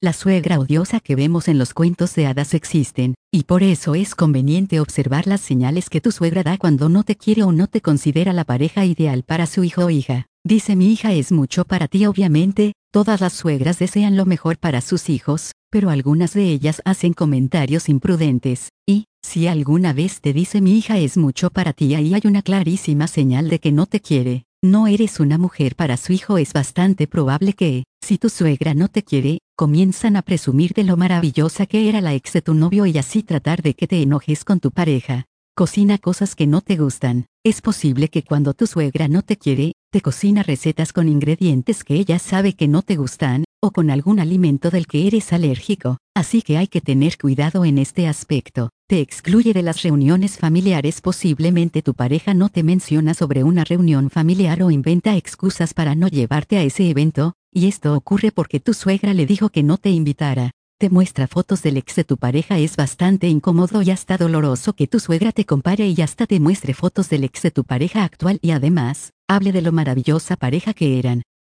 La suegra odiosa que vemos en los cuentos de hadas existen, y por eso es conveniente observar las señales que tu suegra da cuando no te quiere o no te considera la pareja ideal para su hijo o hija. Dice: mi hija es mucho para ti. Obviamente, todas las suegras desean lo mejor para sus hijos, pero algunas de ellas hacen comentarios imprudentes, y, si alguna vez te dice mi hija es mucho para ti, ahí hay una clarísima señal de que no te quiere. No eres una mujer para su hijo. Es bastante probable que, si tu suegra no te quiere, comienzan a presumir de lo maravillosa que era la ex de tu novio y así tratar de que te enojes con tu pareja. Cocina cosas que no te gustan. Es posible que cuando tu suegra no te quiere, te cocina recetas con ingredientes que ella sabe que no te gustan, o con algún alimento del que eres alérgico, así que hay que tener cuidado en este aspecto. Te excluye de las reuniones familiares. Posiblemente tu pareja no te menciona sobre una reunión familiar o inventa excusas para no llevarte a ese evento, y esto ocurre porque tu suegra le dijo que no te invitara. Te muestra fotos del ex de tu pareja. Es bastante incómodo y hasta doloroso que tu suegra te compare y hasta te muestre fotos del ex de tu pareja actual y además, hable de lo maravillosa pareja que eran.